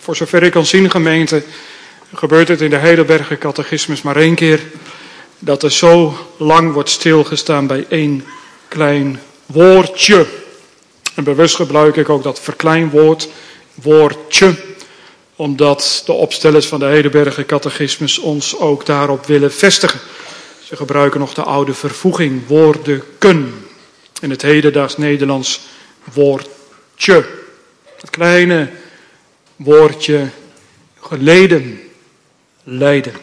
Voor zover ik kan zien, gemeente, gebeurt het in de Heidelberger Catechismus maar 1 keer dat er zo lang wordt stilgestaan bij 1 klein woordje. En bewust gebruik ik ook dat verkleinwoord, woordje, omdat de opstellers van de Heidelberger Catechismus ons ook daarop willen vestigen. Ze gebruiken nog de oude vervoeging, woordeken. In het hedendaags Nederlands woordje. Het kleine woordje geleden, lijden.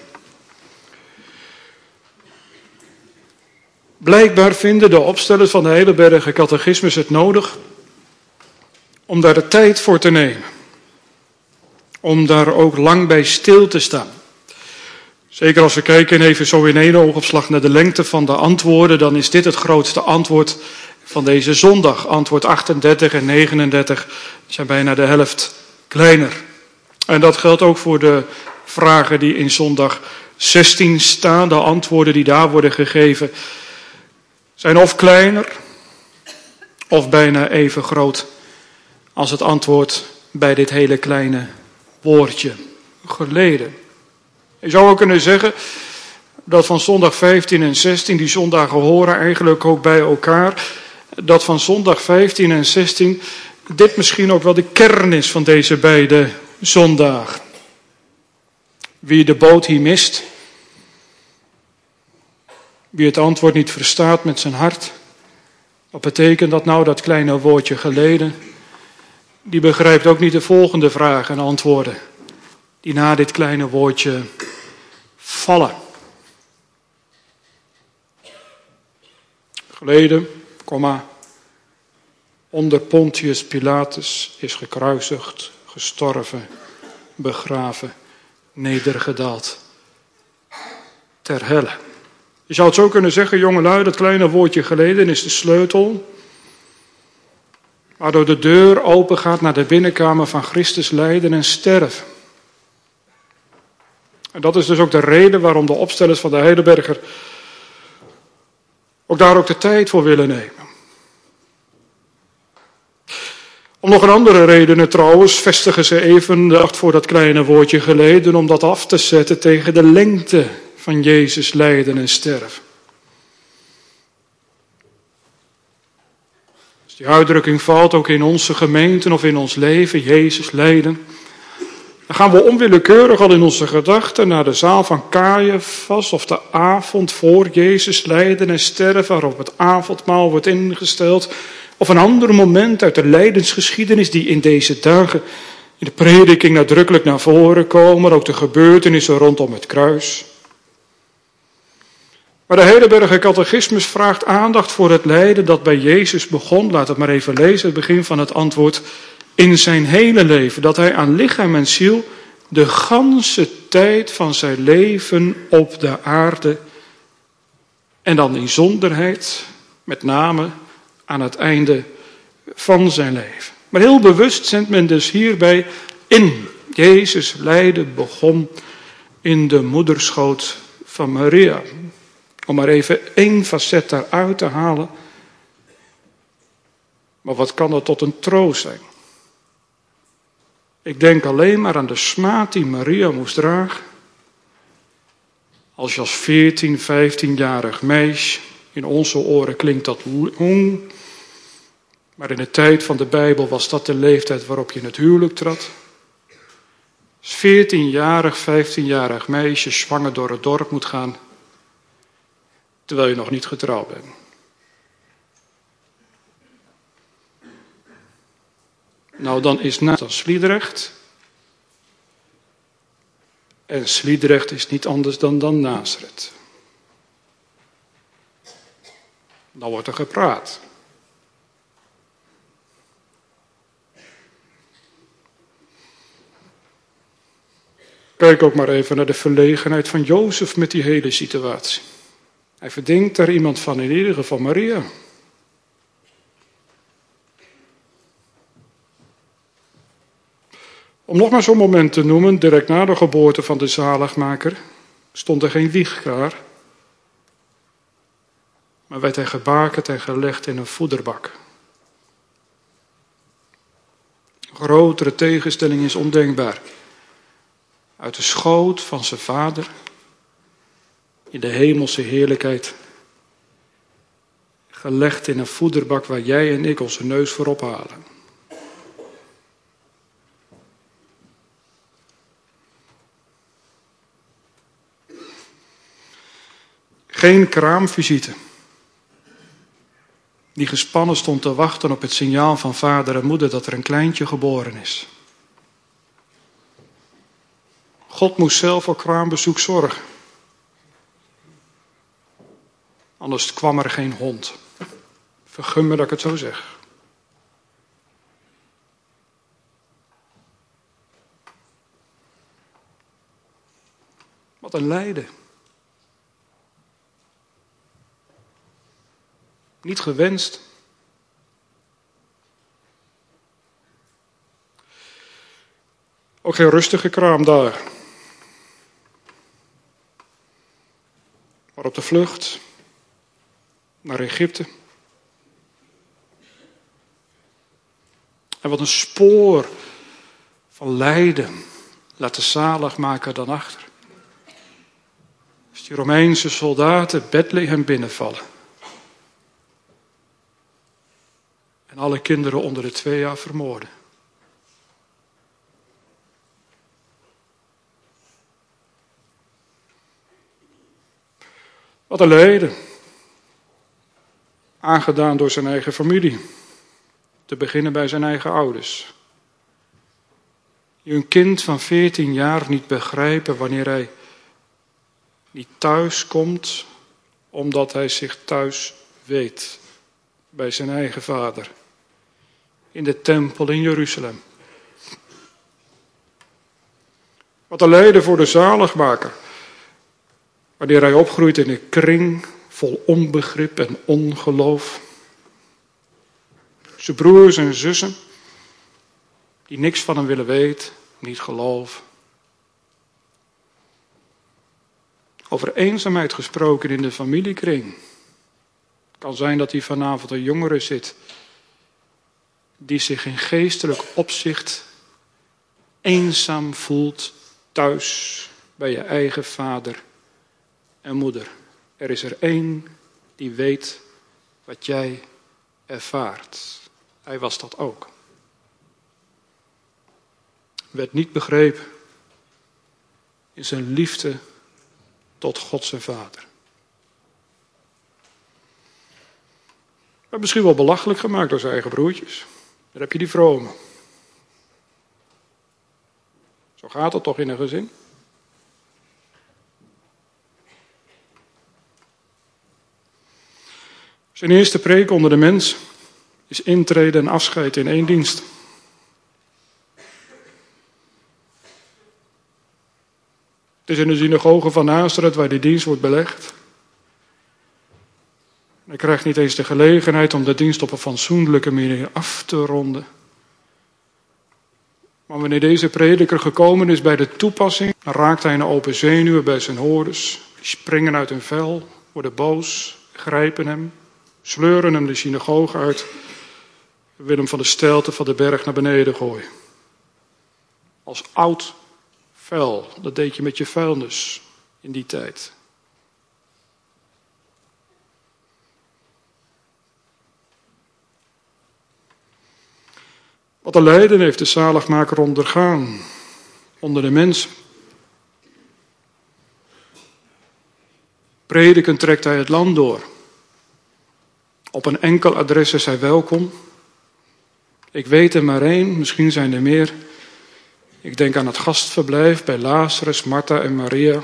Blijkbaar vinden de opstellers van de Heidelberger Catechismus het nodig om daar de tijd voor te nemen. Om daar ook lang bij stil te staan. Zeker als we kijken even zo in 1 oogopslag naar de lengte van de antwoorden, dan is dit het grootste antwoord van deze zondag. Antwoord 38 en 39 zijn bijna de helft kleiner. En dat geldt ook voor de vragen die in zondag 16 staan. De antwoorden die daar worden gegeven zijn of kleiner of bijna even groot als het antwoord bij dit hele kleine woordje geleden. Je zou ook kunnen zeggen dat van zondag 15 en 16, die zondagen horen eigenlijk ook bij elkaar, dat van zondag 15 en 16 dit misschien ook wel de kern is van deze beide zondagen. Wie de boot hier mist, wie het antwoord niet verstaat met zijn hart, wat betekent dat nou, dat kleine woordje geleden? Die begrijpt ook niet de volgende vragen en antwoorden die na dit kleine woordje vallen. Geleden, onder Pontius Pilatus is gekruisigd, gestorven, begraven, nedergedaald, ter helle. Je zou het zo kunnen zeggen, jongelui, dat kleine woordje geleden is de sleutel waardoor de deur open gaat naar de binnenkamer van Christus lijden en sterven. En dat is dus ook de reden waarom de opstellers van de Heidelberger ook daar ook de tijd voor willen nemen. Om nog een andere reden trouwens vestigen ze even de acht voor dat kleine woordje geleden om dat af te zetten tegen de lengte van Jezus lijden en sterven. Als die uitdrukking valt ook in onze gemeenten of in ons leven, Jezus lijden, dan gaan we onwillekeurig al in onze gedachten naar de zaal van Caiaphas of de avond voor Jezus lijden en sterven, waarop het avondmaal wordt ingesteld. Of een ander moment uit de lijdensgeschiedenis die in deze dagen in de prediking nadrukkelijk naar voren komen. Ook de gebeurtenissen rondom het kruis. Maar de Heidelberger Catechismus vraagt aandacht voor het lijden dat bij Jezus begon. Laat het maar even lezen, het begin van het antwoord. In zijn hele leven, dat hij aan lichaam en ziel de ganse tijd van zijn leven op de aarde en dan in zonderheid, met name aan het einde van zijn leven. Maar heel bewust zendt men dus hierbij in. Jezus lijden begon in de moederschoot van Maria. Om maar even 1 facet daaruit te halen. Maar wat kan dat tot een troost zijn? Ik denk alleen maar aan de smaad die Maria moest dragen. Als je als 14, 15-jarig meisje, in onze oren klinkt dat jong, maar in de tijd van de Bijbel was dat de leeftijd waarop je in het huwelijk trad. Als 14-jarig, 15-jarig meisje zwanger door het dorp moet gaan, terwijl je nog niet getrouwd bent. Nou, dan is Nathan Sliedrecht. En Sliedrecht is niet anders dan Nazareth. Dan wordt er gepraat. Kijk ook maar even naar de verlegenheid van Jozef met die hele situatie. Hij verdinkt daar iemand van, in ieder geval Maria. Om nog maar zo'n moment te noemen, direct na de geboorte van de zaligmaker, stond er geen wieg klaar, maar werd hij gebakerd en gelegd in een voederbak. Grotere tegenstelling is ondenkbaar. Uit de schoot van zijn vader, in de hemelse heerlijkheid, gelegd in een voederbak waar jij en ik onze neus voor ophalen. Geen kraamvisite, die gespannen stond te wachten op het signaal van vader en moeder dat er een kleintje geboren is. God moest zelf voor kraambezoek zorgen. Anders kwam er geen hond. Vergun me dat ik het zo zeg. Wat een lijden. Niet gewenst. Ook geen rustige kraam daar. Maar op de vlucht naar Egypte. En wat een spoor van lijden laat de zaligmaker dan achter. Als die Romeinse soldaten Bethlehem binnenvallen. En alle kinderen onder de 2 jaar vermoorden. Wat een lijden. Aangedaan door zijn eigen familie. Te beginnen bij zijn eigen ouders. Die een kind van 14 jaar niet begrijpen wanneer hij niet thuis komt, omdat hij zich thuis weet bij zijn eigen vader. In de tempel in Jeruzalem. Wat een lijden voor de zaligmaker. Wanneer hij opgroeit in een kring vol onbegrip en ongeloof. Zijn broers en zussen, die niks van hem willen weten, niet geloven. Over eenzaamheid gesproken in de familiekring. Het kan zijn dat hier vanavond een jongere zit, die zich in geestelijk opzicht eenzaam voelt thuis bij je eigen vader en moeder. Er is er één die weet wat jij ervaart. Hij was dat ook. Werd niet begrepen in zijn liefde tot God zijn vader. Maar misschien wel belachelijk gemaakt door zijn eigen broertjes. Daar heb je die vromen. Zo gaat het toch in een gezin? Zijn eerste preek onder de mens is intrede en afscheid in 1 dienst. Het is in de synagoge van Nazareth waar die dienst wordt belegd. Hij krijgt niet eens de gelegenheid om de dienst op een fatsoenlijke manier af te ronden. Maar wanneer deze prediker gekomen is bij de toepassing, dan raakt hij een open zenuwen bij zijn hoorders. Die springen uit hun vel, worden boos, grijpen hem, sleuren hem de synagoge uit, willen hem van de steilte van de berg naar beneden gooien. Als oud vuil, dat deed je met je vuilnis in die tijd. Wat een lijden heeft de zaligmaker ondergaan onder de mensen. Predikend trekt hij het land door. Op een enkel adres is hij welkom. Ik weet er maar 1, misschien zijn er meer. Ik denk aan het gastverblijf bij Lazarus, Martha en Maria.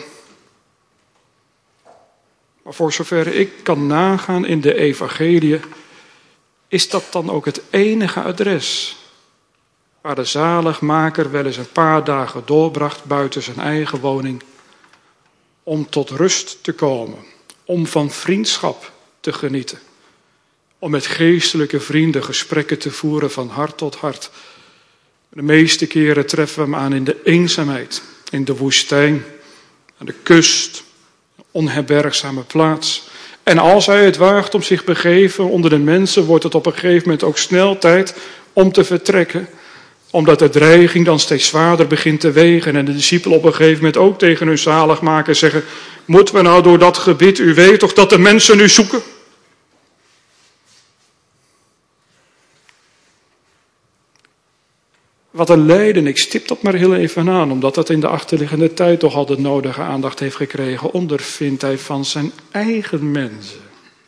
Maar voor zover ik kan nagaan in de evangelie, is dat dan ook het enige adres waar de zaligmaker wel eens een paar dagen doorbracht buiten zijn eigen woning, om tot rust te komen, om van vriendschap te genieten, om met geestelijke vrienden gesprekken te voeren van hart tot hart. De meeste keren treffen we hem aan in de eenzaamheid, in de woestijn, aan de kust, een onherbergzame plaats. En als hij het waagt om zich begeven onder de mensen, wordt het op een gegeven moment ook snel tijd om te vertrekken, Omdat de dreiging dan steeds zwaarder begint te wegen en de discipelen op een gegeven moment ook tegen hun zaligmaker zeggen, moeten we nou door dat gebit, u weet toch dat de mensen u zoeken? Wat een lijden, ik stip dat maar heel even aan, omdat dat in de achterliggende tijd toch al de nodige aandacht heeft gekregen, ondervindt hij van zijn eigen mensen.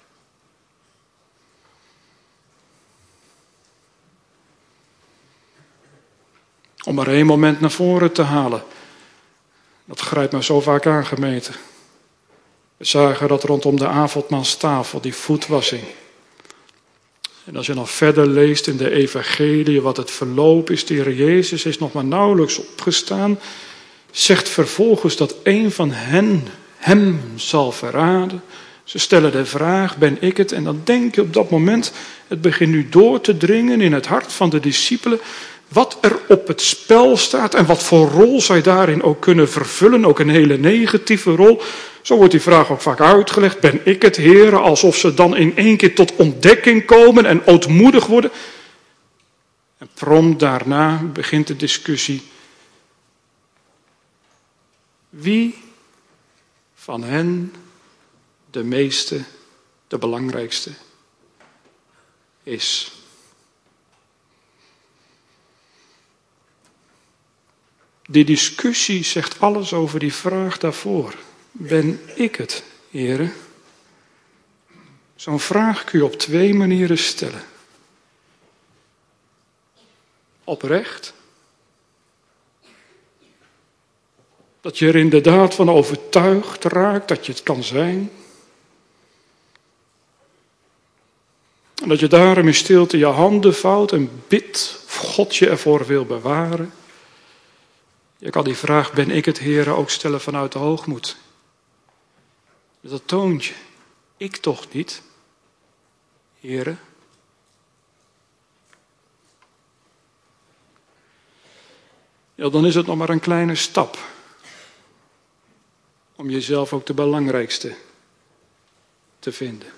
Om maar één moment naar voren te halen. Dat grijpt me zo vaak aan, gemeente. We zagen dat rondom de avondmaalstafel, die voetwassing. En als je nog verder leest in de evangelie wat het verloop is, de Heer Jezus is nog maar nauwelijks opgestaan, zegt vervolgens dat een van hen hem zal verraden. Ze stellen de vraag, ben ik het? En dan denk je op dat moment, het begint nu door te dringen in het hart van de discipelen, wat er op het spel staat en wat voor rol zij daarin ook kunnen vervullen, ook een hele negatieve rol. Zo wordt die vraag ook vaak uitgelegd, ben ik het, Heere, alsof ze dan in één keer tot ontdekking komen en ootmoedig worden. En prompt daarna begint de discussie. Wie van hen de meeste, de belangrijkste is? Die discussie zegt alles over die vraag daarvoor. Ben ik het, Heere? Zo'n vraag kun je op twee manieren stellen. Oprecht. Dat je er inderdaad van overtuigd raakt dat je het kan zijn. En dat je daarom in stilte je handen vouwt en bidt of God je ervoor wil bewaren. Je kan die vraag, ben ik het, Heere, ook stellen vanuit de hoogmoed. Dat toontje, ik toch niet, Heere. Ja, dan is het nog maar een kleine stap. Om jezelf ook de belangrijkste te vinden.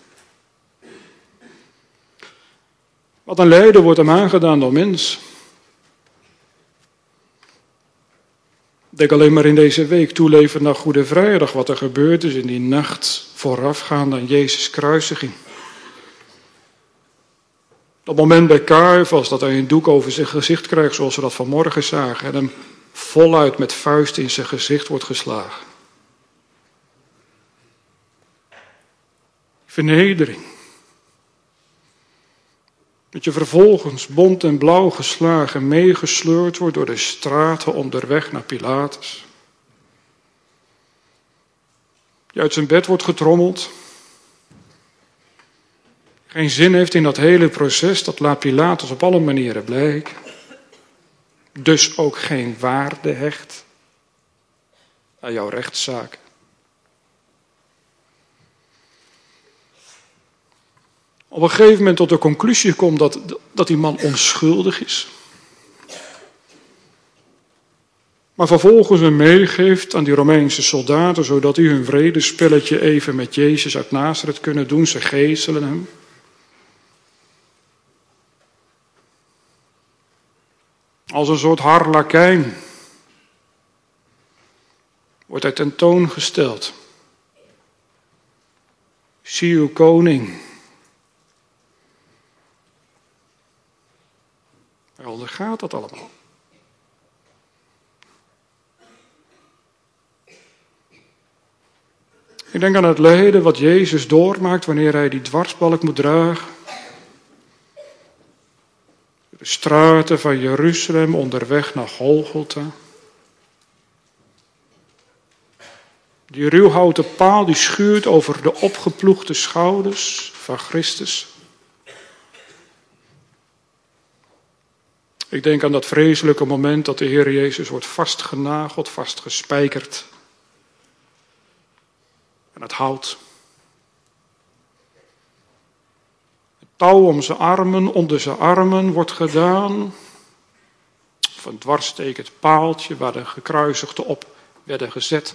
Wat een lijden wordt hem aangedaan door mens. Denk alleen maar in deze week toeleven naar Goede Vrijdag, wat er gebeurd is in die nacht voorafgaand aan Jezus' kruisiging. Dat moment bij Caiaphas dat hij een doek over zijn gezicht krijgt, zoals we dat vanmorgen zagen, en hem voluit met vuist in zijn gezicht wordt geslagen. Vernedering. Dat je vervolgens bont en blauw geslagen meegesleurd wordt door de straten onderweg naar Pilatus. Je uit zijn bed wordt getrommeld. Geen zin heeft in dat hele proces, dat laat Pilatus op alle manieren blijken. Dus ook geen waarde hecht aan jouw rechtszaak. Op een gegeven moment tot de conclusie komt dat die man onschuldig is. Maar vervolgens hem meegeeft aan die Romeinse soldaten, zodat die hun vredespelletje even met Jezus uit Nazareth kunnen doen. Ze geeselen hem. Als een soort harlekijn wordt hij tentoongesteld. Zie uw koning. Hij ondergaat dat allemaal. Ik denk aan het lijden wat Jezus doormaakt wanneer hij die dwarsbalk moet dragen. De straten van Jeruzalem onderweg naar Golgotha. Die ruwhouten paal die schuurt over de opgeploegde schouders van Christus. Ik denk aan dat vreselijke moment dat de Heer Jezus wordt vastgenageld, vastgespijkerd. En het hout. Het touw om zijn armen, onder zijn armen wordt gedaan. Of een dwarsstekend paaltje waar de gekruisigden op werden gezet.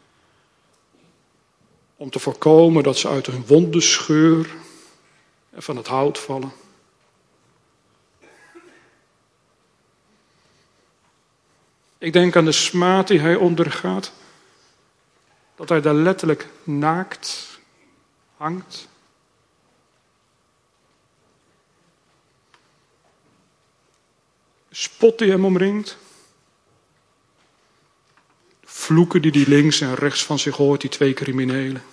Om te voorkomen dat ze uit hun wonden scheur en van het hout vallen. Ik denk aan de smaad die hij ondergaat. Dat hij daar letterlijk naakt hangt. Spot die hem omringt. Vloeken die links en rechts van zich hoort, die twee criminelen.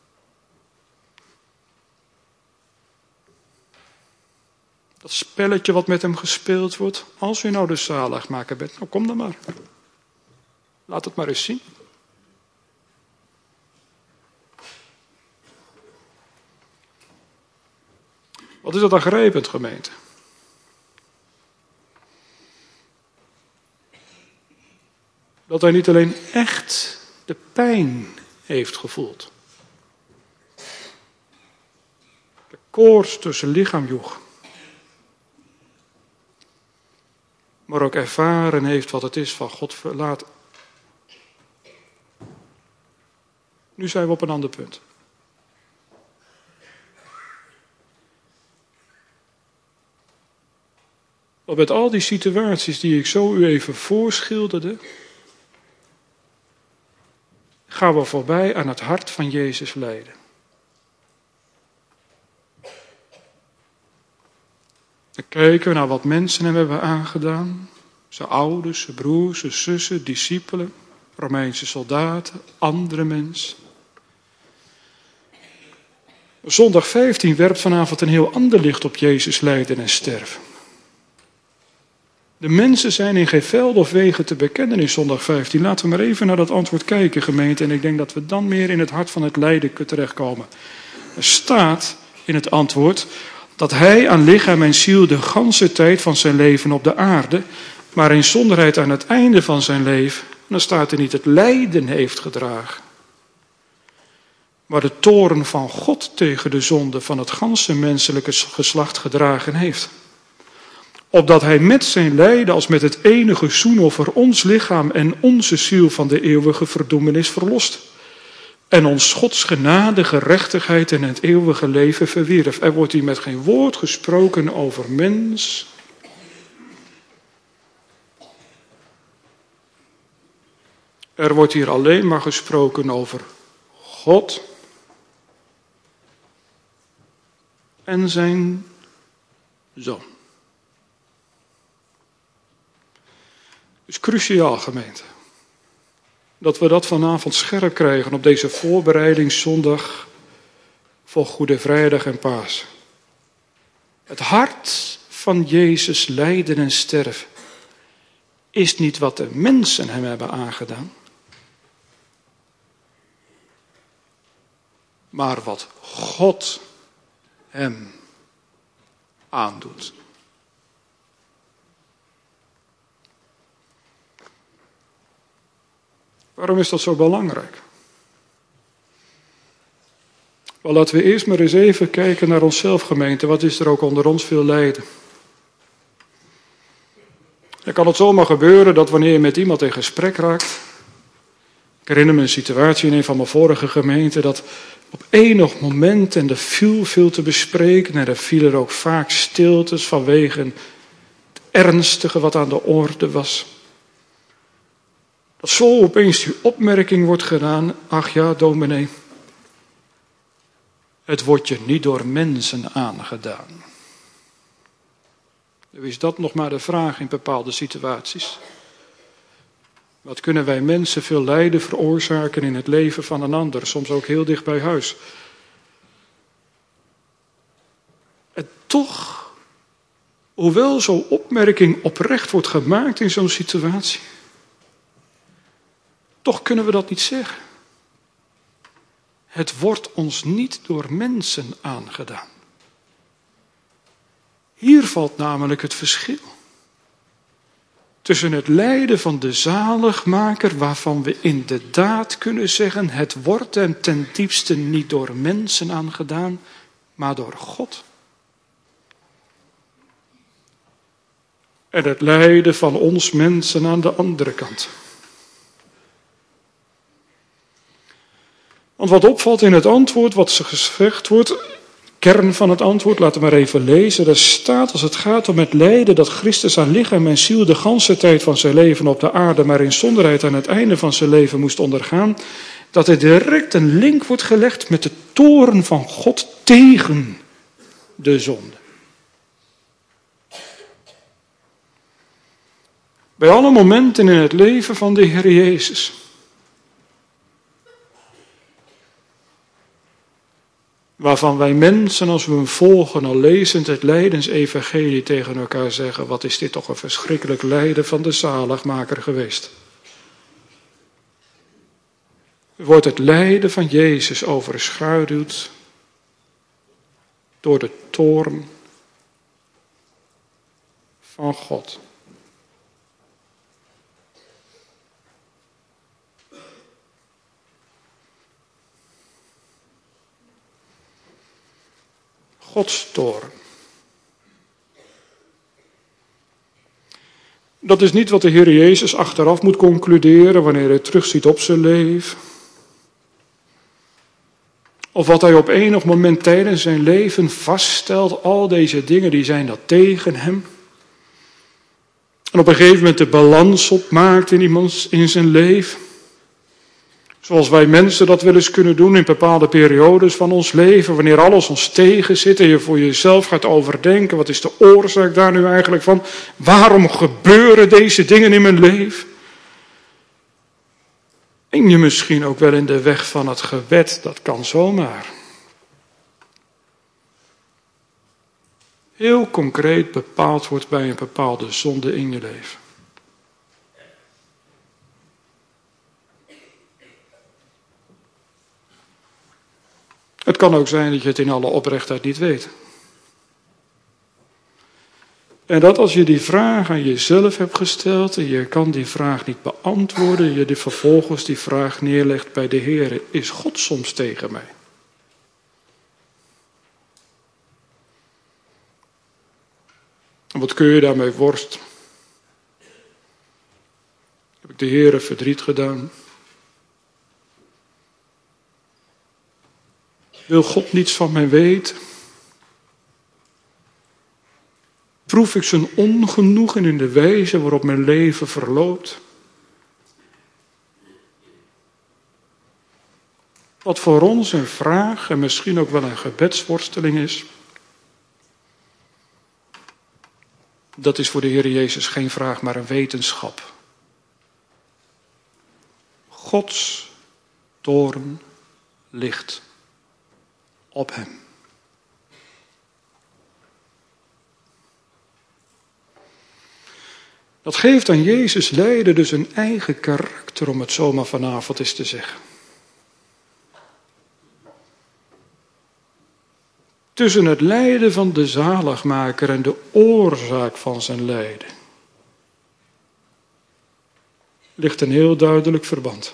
Dat spelletje wat met hem gespeeld wordt. Als u nou de zaligmaker bent, nou kom dan maar. Laat het maar eens zien. Wat is dat aangrijpend, gemeente? Dat hij niet alleen echt de pijn heeft gevoeld. De koorts tussen lichaam joeg. Maar ook ervaren heeft wat het is van God verlaten. Nu zijn we op een ander punt. Want met al die situaties die ik zo u even voorschilderde, gaan we voorbij aan het hart van Jezus lijden. Dan kijken we naar wat mensen hem hebben aangedaan. Zijn ouders, zijn broers, zijn zussen, discipelen, Romeinse soldaten, andere mensen. Zondag 15 werpt vanavond een heel ander licht op Jezus lijden en sterven. De mensen zijn in geen veld of wegen te bekennen in zondag 15. Laten we maar even naar dat antwoord kijken, gemeente. En ik denk dat we dan meer in het hart van het lijden terechtkomen. Er staat in het antwoord dat hij aan lichaam en ziel de ganse tijd van zijn leven op de aarde, maar in zonderheid aan het einde van zijn leven, dan staat er niet het lijden heeft gedragen, maar de toorn van God tegen de zonde van het ganse menselijke geslacht gedragen heeft. Opdat hij met zijn lijden als met het enige zoenoffer ons lichaam en onze ziel van de eeuwige verdoemenis verlost. En ons Gods genade, gerechtigheid en het eeuwige leven verwierf. Er wordt hier met geen woord gesproken over mens. Er wordt hier alleen maar gesproken over God en zijn Zoon. Het is cruciaal, gemeente, dat we dat vanavond scherp krijgen op deze voorbereidingszondag voor Goede Vrijdag en Paas. Het hart van Jezus lijden en sterven is niet wat de mensen hem hebben aangedaan, maar wat God hem aandoet. Waarom is dat zo belangrijk? Wel, laten we eerst maar eens even kijken naar onszelf, gemeente. Wat is er ook onder ons veel lijden? Dan kan het zomaar gebeuren dat wanneer je met iemand in gesprek raakt. Ik herinner me een situatie in een van mijn vorige gemeenten, dat op enig moment, en er viel veel te bespreken, en er vielen ook vaak stiltes vanwege het ernstige wat aan de orde was. Dat zo opeens die opmerking wordt gedaan, ach ja, dominee, het wordt je niet door mensen aangedaan. Nu is dat nog maar de vraag in bepaalde situaties. Wat kunnen wij mensen veel lijden veroorzaken in het leven van een ander, soms ook heel dicht bij huis. En toch, hoewel zo'n opmerking oprecht wordt gemaakt in zo'n situatie, toch kunnen we dat niet zeggen. Het wordt ons niet door mensen aangedaan. Hier valt namelijk het verschil tussen het lijden van de zaligmaker, waarvan we inderdaad kunnen zeggen, het wordt hem ten diepste niet door mensen aangedaan, maar door God. En het lijden van ons mensen aan de andere kant. Want wat opvalt in het antwoord wat ze gezegd wordt, kern van het antwoord. Laten we maar even lezen. Daar staat, als het gaat om het lijden, dat Christus aan lichaam en ziel de ganse tijd van zijn leven op de aarde, maar in zonderheid aan het einde van zijn leven moest ondergaan, dat er direct een link wordt gelegd met de toorn van God tegen de zonde. Bij alle momenten in het leven van de Heer Jezus, waarvan wij mensen, als we hem volgen, al lezend het lijdensevangelie tegen elkaar zeggen, wat is dit toch een verschrikkelijk lijden van de zaligmaker geweest. Wordt het lijden van Jezus overschaduwd door de toorn van God. Gods toorn. Dat is niet wat de Heer Jezus achteraf moet concluderen wanneer hij terugziet op zijn leven. Of wat hij op enig moment tijdens zijn leven vaststelt. Al deze dingen die zijn dat tegen hem. En op een gegeven moment de balans opmaakt in zijn leven. Zoals wij mensen dat wel eens kunnen doen in bepaalde periodes van ons leven. Wanneer alles ons tegen zit en je voor jezelf gaat overdenken. Wat is de oorzaak daar nu eigenlijk van? Waarom gebeuren deze dingen in mijn leven? En je misschien ook wel in de weg van het gebed. Dat kan zomaar. Heel concreet bepaald wordt bij een bepaalde zonde in je leven. Het kan ook zijn dat je het in alle oprechtheid niet weet. En dat als je die vraag aan jezelf hebt gesteld en je kan die vraag niet beantwoorden, je vervolgens die vraag neerlegt bij de Heer, is God soms tegen mij? En wat kun je daarmee worstelen? Heb ik de Heer verdriet gedaan? Wil God niets van mij weten? Proef ik zijn ongenoegen in de wijze waarop mijn leven verloopt? Wat voor ons een vraag en misschien ook wel een gebedsworsteling is, dat is voor de Heer Jezus geen vraag, maar een wetenschap. Gods toorn ligt op hem. Dat geeft aan Jezus lijden dus een eigen karakter, om het zomaar vanavond eens te zeggen. Tussen het lijden van de zaligmaker en de oorzaak van zijn lijden ligt een heel duidelijk verband.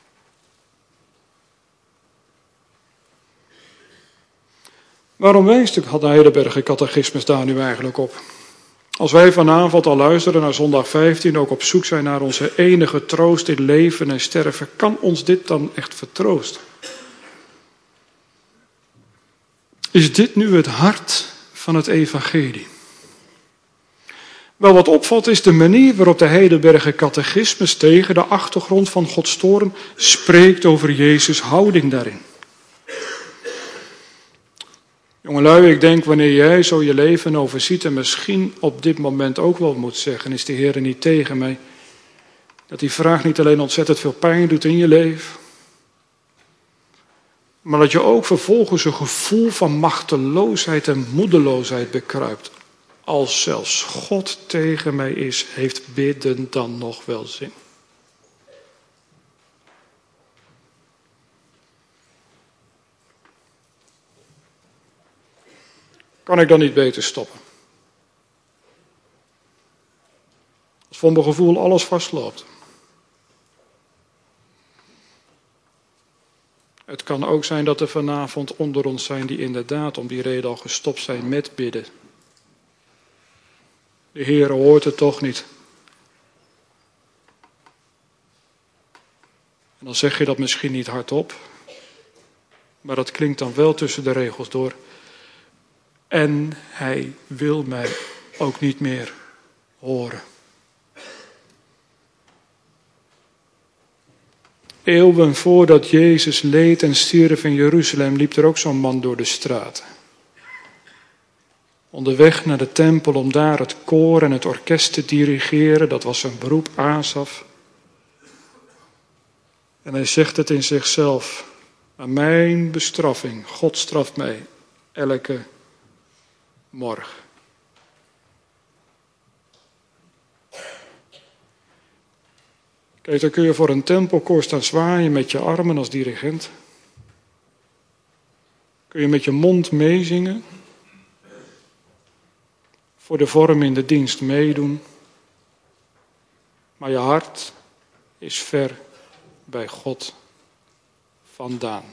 Waarom wijst de Heidelberger Catechismus daar nu eigenlijk op? Als wij vanavond al luisteren naar zondag 15, ook op zoek zijn naar onze enige troost in leven en sterven, kan ons dit dan echt vertroosten? Is dit nu het hart van het evangelie? Wel, wat opvalt is de manier waarop de Heidelberger Catechismus tegen de achtergrond van Gods toorn spreekt over Jezus' houding daarin. Jongelui, ik denk wanneer jij zo je leven overziet en misschien op dit moment ook wel moet zeggen, is de Heer niet tegen mij, dat die vraag niet alleen ontzettend veel pijn doet in je leven, maar dat je ook vervolgens een gevoel van machteloosheid en moedeloosheid bekruipt. Als zelfs God tegen mij is, heeft bidden dan nog wel zin? Kan ik dan niet beter stoppen? Als voor mijn gevoel alles vastloopt. Het kan ook zijn dat er vanavond onder ons zijn die inderdaad om die reden al gestopt zijn met bidden. De Heer hoort het toch niet. En dan zeg je dat misschien niet hardop, maar dat klinkt dan wel tussen de regels door. En hij wil mij ook niet meer horen. Eeuwen voordat Jezus leed en stierf in Jeruzalem, liep er ook zo'n man door de straten. Onderweg naar de tempel om daar het koor en het orkest te dirigeren, dat was zijn beroep, Asaf. En hij zegt het in zichzelf, aan mijn bestraffing, God straft mij elke morgen. Kijk, dan kun je voor een tempelkoor staan zwaaien met je armen als dirigent. Kun je met je mond meezingen. Voor de vorm in de dienst meedoen. Maar je hart is ver bij God vandaan.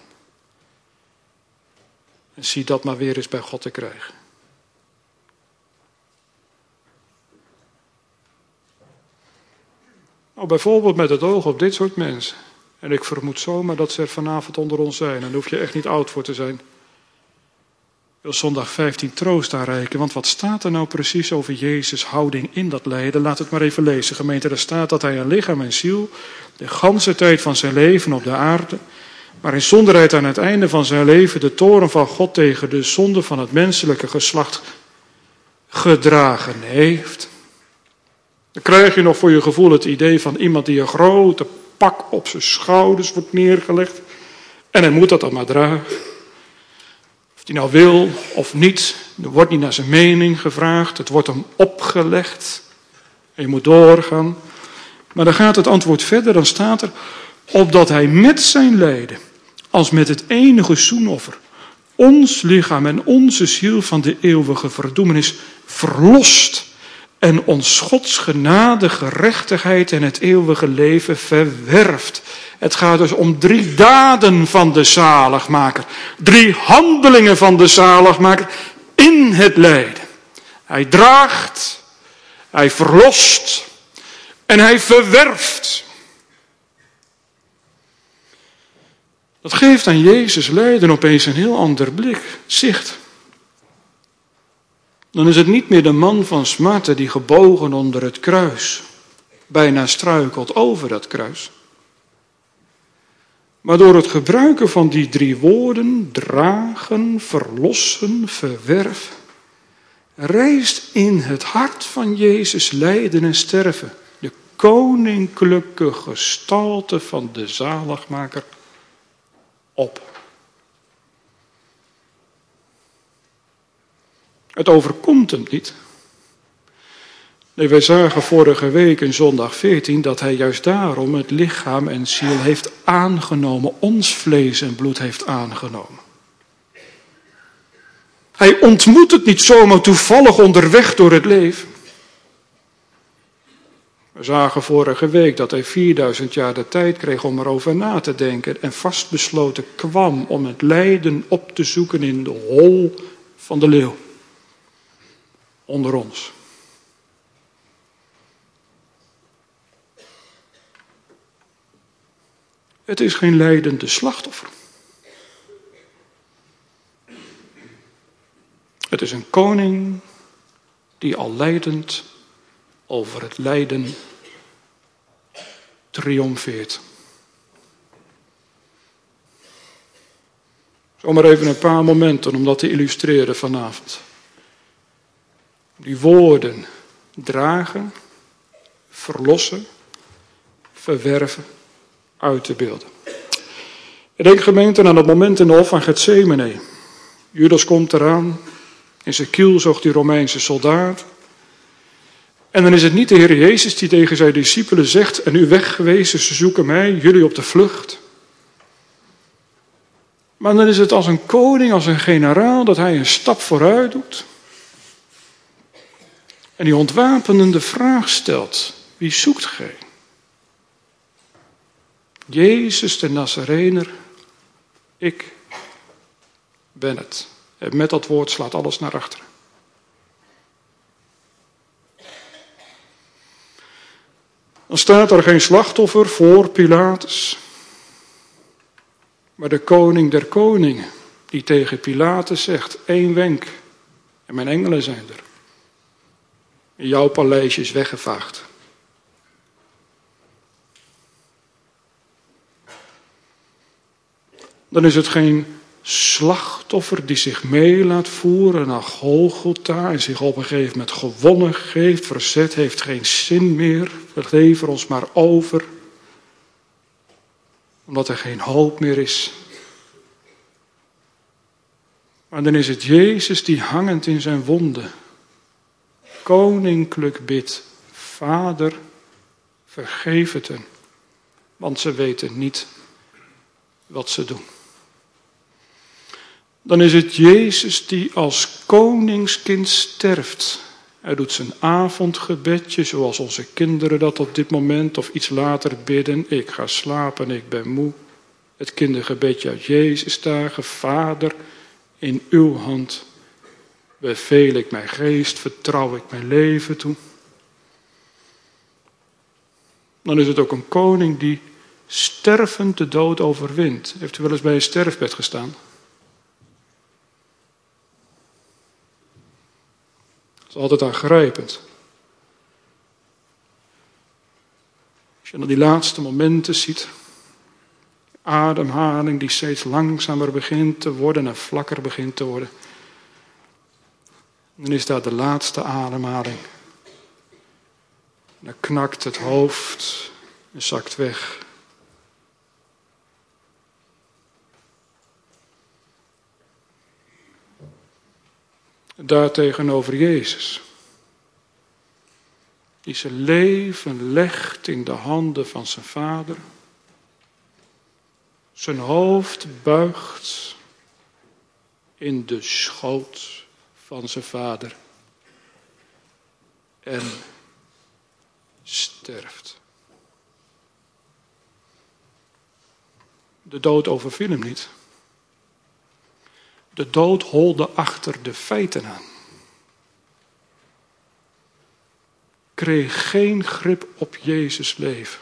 En zie dat maar weer eens bij God te krijgen. Nou, bijvoorbeeld met het oog op dit soort mensen. En ik vermoed zomaar dat ze er vanavond onder ons zijn. En daar hoef je echt niet oud voor te zijn. Ik wil zondag 15 troost aanreiken. Want wat staat er nou precies over Jezus' houding in dat lijden? Laat het maar even lezen, gemeente. Er staat dat hij aan lichaam en ziel de ganse tijd van zijn leven op de aarde, maar in zonderheid aan het einde van zijn leven de toorn van God tegen de zonde van het menselijke geslacht gedragen heeft. Dan krijg je nog voor je gevoel het idee van iemand die een grote pak op zijn schouders wordt neergelegd. En hij moet dat dan maar dragen. Of hij nou wil of niet, er wordt niet naar zijn mening gevraagd. Het wordt hem opgelegd. En je moet doorgaan. Maar dan gaat het antwoord verder, dan staat er, opdat hij met zijn lijden, als met het enige zoenoffer, ons lichaam en onze ziel van de eeuwige verdoemenis verlost en ons Gods genade, gerechtigheid en het eeuwige leven verwerft. Het gaat dus om 3 daden van de zaligmaker. 3 handelingen van de zaligmaker in het lijden. Hij draagt, hij verlost en hij verwerft. Dat geeft aan Jezus lijden opeens een heel ander zicht. Dan is het niet meer de man van smarten die gebogen onder het kruis bijna struikelt over dat kruis. Maar door het gebruiken van die 3 woorden, dragen, verlossen, verwerf, rijst in het hart van Jezus lijden en sterven de koninklijke gestalte van de zaligmaker op. Het overkomt hem niet. Nee, wij zagen vorige week in zondag 14 dat hij juist daarom het lichaam en ziel heeft aangenomen, ons vlees en bloed heeft aangenomen. Hij ontmoet het niet zomaar toevallig onderweg door het leven. We zagen vorige week dat hij 4000 jaar de tijd kreeg om erover na te denken en vastbesloten kwam om het lijden op te zoeken in de hol van de leeuw. Onder ons. Het is geen lijdende slachtoffer. Het is een koning die al lijdend over het lijden triomfeert. Zomaar even een paar momenten om dat te illustreren vanavond. Die woorden dragen, verlossen, verwerven, uit te beelden. Ik denk, gemeente, aan het moment in de hof van Getsemane. Judas komt eraan, in zijn kiel zocht die Romeinse soldaat. En dan is het niet de Heer Jezus die tegen zijn discipelen zegt, en u weggewezen, ze zoeken mij, jullie op de vlucht. Maar dan is het als een koning, als een generaal, dat hij een stap vooruit doet. En die ontwapenende vraag stelt, wie zoekt gij? Jezus de Nazarener, ik ben het. En met dat woord slaat alles naar achteren. Dan staat er geen slachtoffer voor Pilatus, maar de koning der koningen, die tegen Pilatus zegt, 1 wenk, En mijn engelen zijn er. En jouw paleisje is weggevaagd. Dan is het geen slachtoffer die zich mee laat voeren naar Golgotha en zich op een gegeven moment gewonnen geeft. Verzet heeft geen zin meer. Lever ons maar over. Omdat er geen hoop meer is. Maar dan is het Jezus die hangend in zijn wonden koninklijk bidt. Vader, vergeef het hen, want ze weten niet wat ze doen. Dan is het Jezus die als koningskind sterft. Hij doet zijn avondgebedje zoals onze kinderen dat op dit moment of iets later bidden. Ik ga slapen, ik ben moe. Het kindergebedje uit Jezus dagen. Vader, in uw hand beveel ik mijn geest, vertrouw ik mijn leven toe. Dan is het ook een koning die stervend de dood overwint. Heeft u wel eens bij een sterfbed gestaan? Dat is altijd aangrijpend. Als je dan die laatste momenten ziet, ademhaling die steeds langzamer begint te worden en vlakker begint te worden. Dan is daar de laatste ademhaling. Dan knakt het hoofd en zakt weg. Daartegenover Jezus, die zijn leven legt in de handen van zijn Vader, zijn hoofd buigt in de schoot van zijn Vader en sterft. De dood overviel hem niet. De dood holde achter de feiten aan. Kreeg geen grip op Jezus' leven.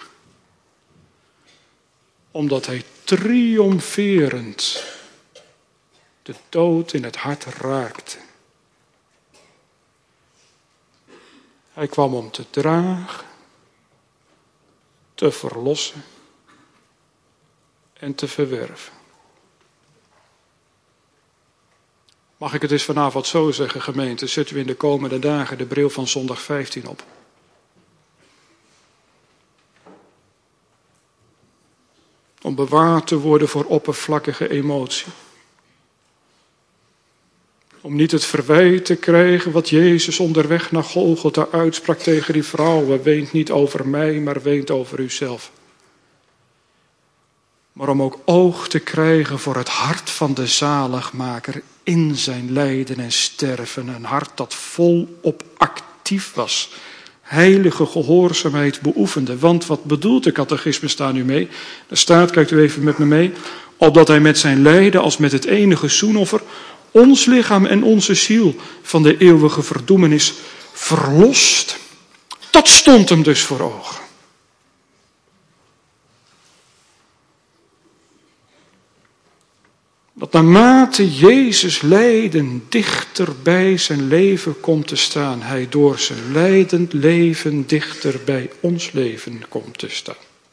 Omdat hij triomferend de dood in het hart raakte. Hij kwam om te dragen, te verlossen en te verwerven. Mag ik het eens vanavond zo zeggen, gemeente? Zet u in de komende dagen de bril van zondag 15 op. Om bewaard te worden voor oppervlakkige emotie. Om niet het verwijt te krijgen wat Jezus onderweg naar Golgotha uitsprak tegen die vrouw. Weent niet over mij, maar weent over uzelf. Maar om ook oog te krijgen voor het hart van de zaligmaker in zijn lijden en sterven. Een hart dat volop actief was. Heilige gehoorzaamheid beoefende. Want wat bedoelt de catechismus daar nu mee? Er staat, kijkt u even met me mee. Opdat hij met zijn lijden als met het enige zoenoffer ons lichaam en onze ziel van de eeuwige verdoemenis verlost. Dat stond hem dus voor ogen. Dat naarmate Jezus lijden dichter bij zijn leven komt te staan, hij door zijn lijdend leven dichter bij ons leven komt te staan.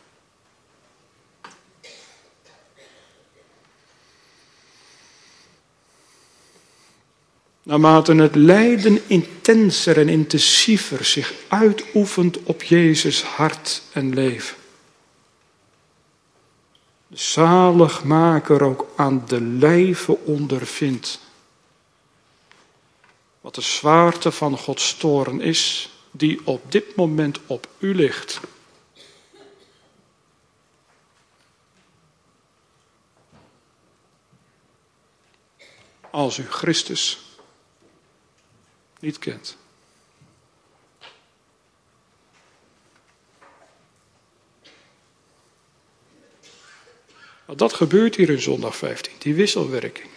Naarmate het lijden intenser en intensiever zich uitoefent op Jezus' hart en leven. De zaligmaker ook aan de lijve ondervindt. Wat de zwaarte van Gods toorn is, die op dit moment op u ligt. Als u Christus niet kent. Dat gebeurt hier in zondag 15, die wisselwerking.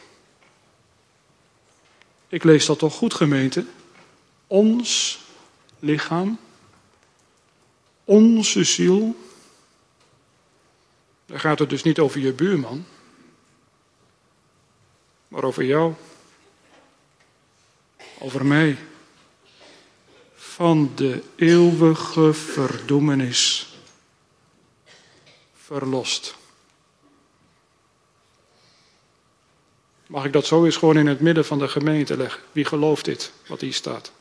Ik lees dat toch goed, gemeente? Ons lichaam, onze ziel. Dan gaat het dus niet over je buurman, maar over jou. over mij van de eeuwige verdoemenis verlost. Mag ik dat zo eens gewoon in het midden van de gemeente leggen? Wie gelooft dit, wat hier staat?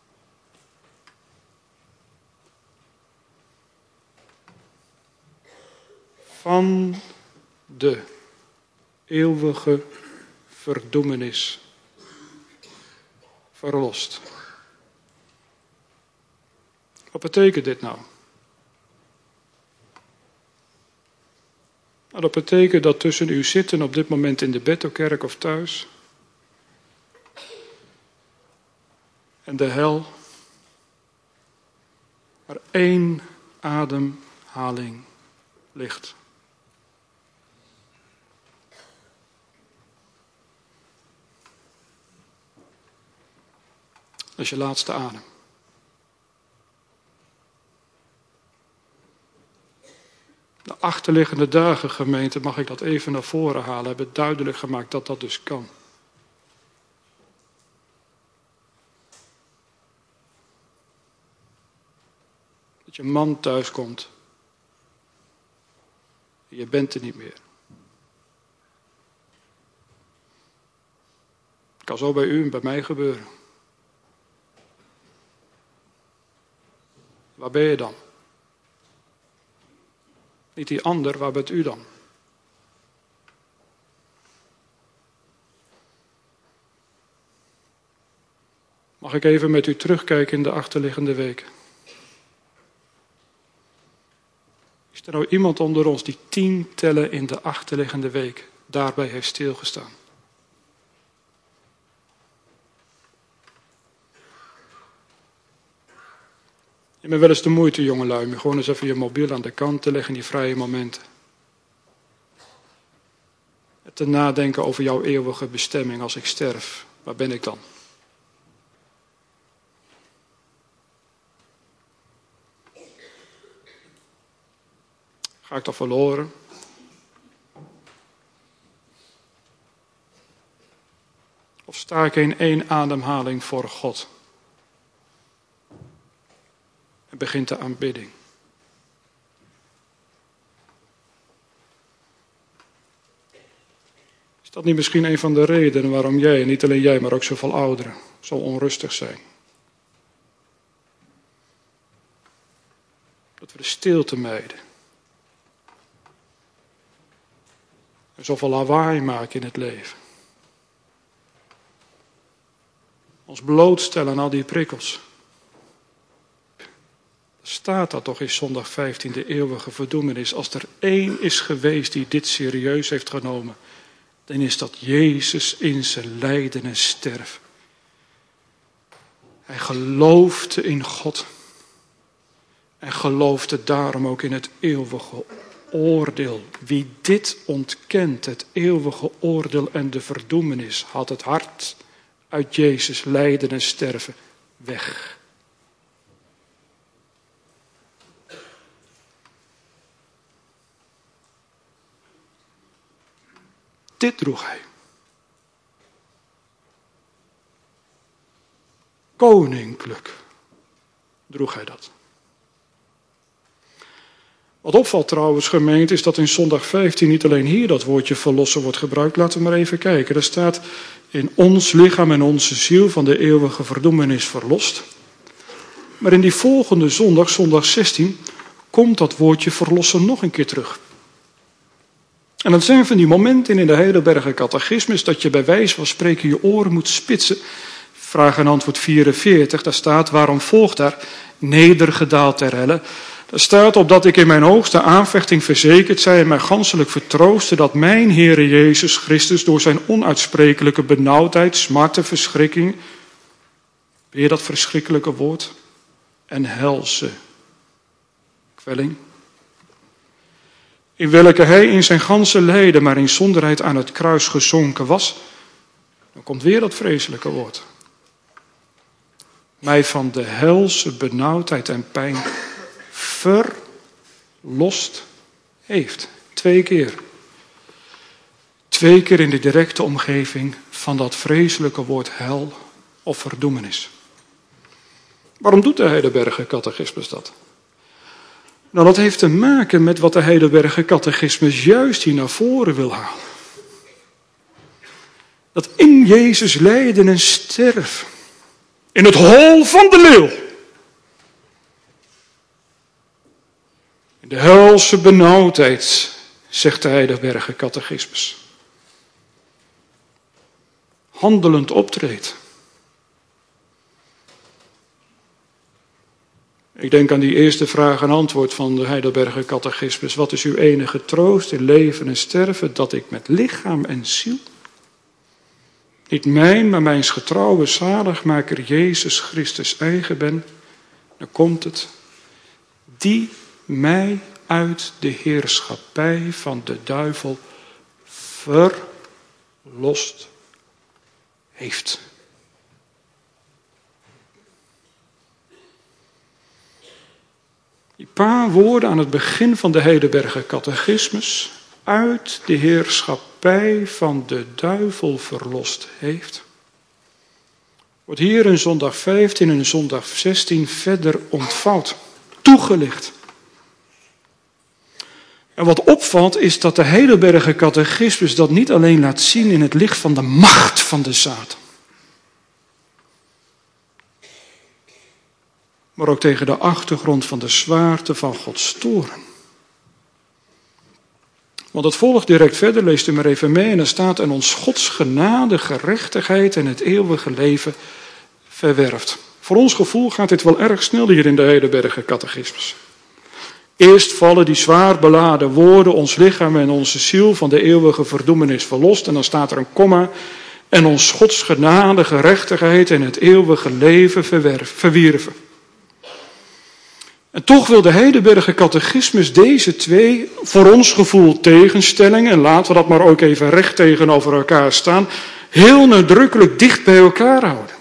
Van de eeuwige verdoemenis verlost. Wat betekent dit nou? Nou, dat betekent dat tussen u zitten op dit moment in de Bethelkerk of thuis en de hel maar 1 ademhaling ligt. Dat is je laatste adem. De achterliggende dagen, gemeente, mag ik dat even naar voren halen, hebben duidelijk gemaakt dat dat dus kan. Dat je man thuis komt. En je bent er niet meer. Het kan zo bij u en bij mij gebeuren. Waar ben je dan? Niet die ander, waar bent u dan? Mag ik even met u terugkijken in de achterliggende weken? Is er nou iemand onder ons die 10 tellen in de achterliggende week daarbij heeft stilgestaan? Je bent wel eens de moeite, jongelui, om gewoon eens even je mobiel aan de kant te leggen in die vrije momenten. Te nadenken over jouw eeuwige bestemming als ik sterf. Waar ben ik dan? Ga ik dan verloren? Of sta ik in 1 ademhaling voor God? En begint de aanbidding. Is dat niet misschien een van de redenen waarom jij, en niet alleen jij, maar ook zoveel ouderen, zo onrustig zijn? Dat we de stilte mijden. En zoveel lawaai maken in het leven. Ons blootstellen aan al die prikkels. Staat dat toch in zondag 15, de eeuwige verdoemenis. Als er 1 is geweest die dit serieus heeft genomen, dan is dat Jezus in zijn lijden en sterven. Hij geloofde in God. En geloofde daarom ook in het eeuwige oordeel. Wie dit ontkent, het eeuwige oordeel en de verdoemenis, had het hart uit Jezus lijden en sterven weg. Dit droeg hij. Koninklijk droeg hij dat. Wat opvalt trouwens, gemeente, is dat in zondag 15 niet alleen hier dat woordje verlossen wordt gebruikt. Laten we maar even kijken. Er staat in ons lichaam en onze ziel van de eeuwige verdoemenis verlost. Maar in die volgende zondag, zondag 16, komt dat woordje verlossen nog een keer terug. En dat zijn van die momenten in de Heidelberger Catechismus dat je bij wijze van spreken je oren moet spitsen. Vraag en antwoord 44, daar staat, waarom volgt daar nedergedaald ter helle? Daar staat, opdat ik in mijn hoogste aanvechting verzekerd zij en mij ganselijk vertroosten dat mijn Heere Jezus Christus door zijn onuitsprekelijke benauwdheid, smart en verschrikking, weer dat verschrikkelijke woord, en helse kwelling, in welke hij in zijn ganse lijden, maar in zonderheid aan het kruis gezonken was. Dan komt weer dat vreselijke woord. Mij van de helse benauwdheid en pijn verlost heeft. 2 keer. 2 keer in de directe omgeving van dat vreselijke woord hel of verdoemenis. Waarom doet de Heidelberger Catechismus dat? Nou, dat heeft te maken met wat de Heidelberger Catechismus juist hier naar voren wil halen. Dat in Jezus lijden en sterven, in het hol van de leeuw, in de helse benauwdheid, zegt de Heidelberger Catechismus, handelend optreedt. Ik denk aan die eerste vraag en antwoord van de Heidelberger Catechismus. Wat is uw enige troost in leven en sterven? Dat ik met lichaam en ziel, niet mijn, maar mijns getrouwe zaligmaker Jezus Christus eigen ben. Dan komt het. Die mij uit de heerschappij van de duivel verlost heeft. Die paar woorden aan het begin van de Heidelberger Catechismus, uit de heerschappij van de duivel verlost heeft, wordt hier in zondag 15 en zondag 16 verder ontvouwd, toegelicht. En wat opvalt is dat de Heidelberger Catechismus dat niet alleen laat zien in het licht van de macht van de Satan, maar ook tegen de achtergrond van de zwaarte van Gods toorn. Want het volgt direct verder, leest u maar even mee, en er staat: en ons Gods genade, gerechtigheid en het eeuwige leven verwerft. Voor ons gevoel gaat dit wel erg snel hier in de Heidelberger Catechismus. Eerst vallen die zwaar beladen woorden, ons lichaam en onze ziel van de eeuwige verdoemenis verlost, en dan staat er een komma, en ons Gods genade, gerechtigheid en het eeuwige leven verwierven. En toch wil de Heidelberger Catechismus deze twee, voor ons gevoel, tegenstellingen, en laten we dat maar ook even recht tegenover elkaar staan, heel nadrukkelijk dicht bij elkaar houden.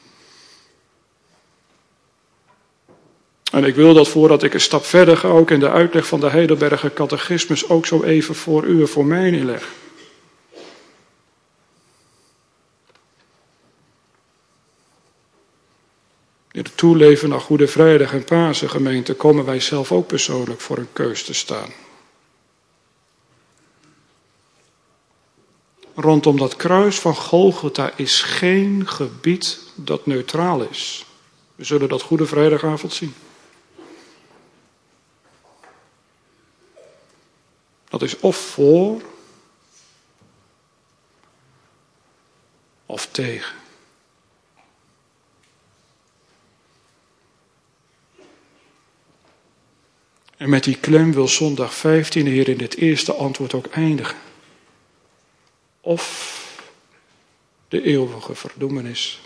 En ik wil dat voordat ik een stap verder ga, ook in de uitleg van de Heidelberger Catechismus, ook zo even voor u en voor mij inleggen. In het toeleven naar Goede Vrijdag en Pasen gemeente komen wij zelf ook persoonlijk voor een keus te staan. Rondom dat kruis van Golgotha is geen gebied dat neutraal is. We zullen dat Goede Vrijdagavond zien. Dat is of voor of tegen. En met die klem wil zondag 15 hier in dit eerste antwoord ook eindigen. Of de eeuwige verdoemenis,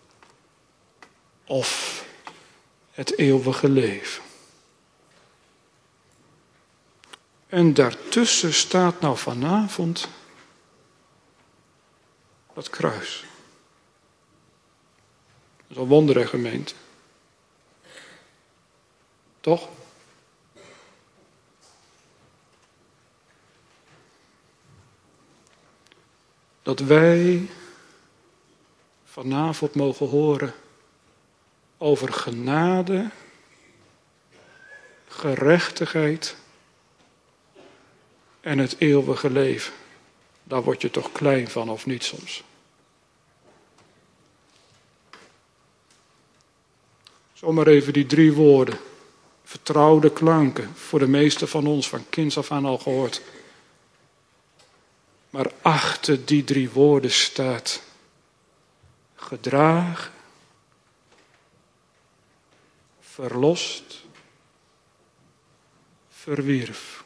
of het eeuwige leven. En daartussen staat nou vanavond dat kruis. Dat is een wondere gemeente. Toch? Dat wij vanavond mogen horen over genade, gerechtigheid en het eeuwige leven. Daar word je toch klein van, of niet soms? Zomaar even die 3 woorden. Vertrouwde klanken, voor de meesten van ons van kinds af aan al gehoord. Maar achter die 3 woorden staat: gedragen, verlost, verwierf.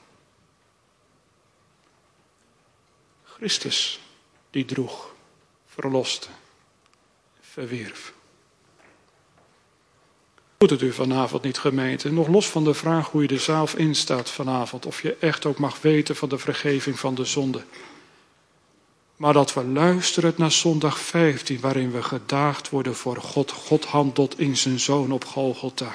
Christus die droeg, verloste, verwierf. Doet het u vanavond niet, gemeente? Nog los van de vraag hoe je er zelf in staat vanavond, of je echt ook mag weten van de vergeving van de zonde. Maar dat we luisteren naar zondag 15, waarin we gedaagd worden voor God. God handelt in zijn Zoon op Golgotha.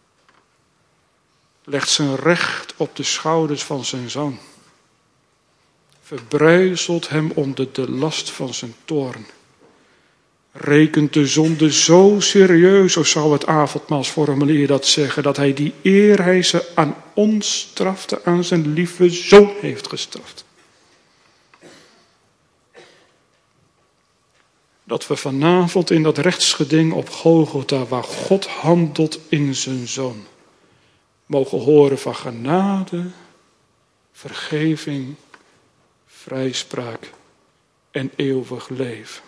Legt zijn recht op de schouders van zijn Zoon. Verbrijzelt hem onder de last van zijn toorn. rekent de zonde zo serieus, zo zou het avondmaalsformulier dat zeggen, dat hij die eer hij ze aan ons strafte, aan zijn lieve zoon heeft gestraft. Dat we vanavond in dat rechtsgeding op Golgotha, waar God handelt in zijn zoon, mogen horen van genade, vergeving, vrijspraak en eeuwig leven.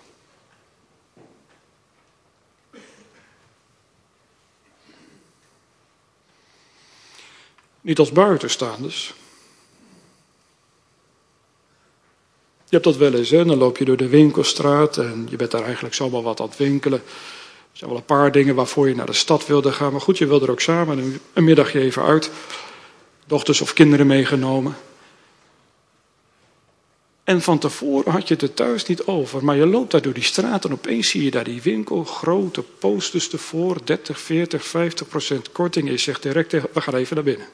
Niet als buitenstaanders. Je hebt dat wel eens, hè? Dan loop je door de winkelstraat en je bent daar eigenlijk zomaar wat aan het winkelen. Er zijn wel een paar dingen waarvoor je naar de stad wilde gaan. Maar goed, je wil er ook samen een middagje even uit. Dochters of kinderen meegenomen. En van tevoren had je het er thuis niet over. Maar je loopt daar door die straat en opeens zie je daar die winkel. Grote posters ervoor. 30, 40, 50% korting. En je zegt direct tegen, we gaan even naar binnen.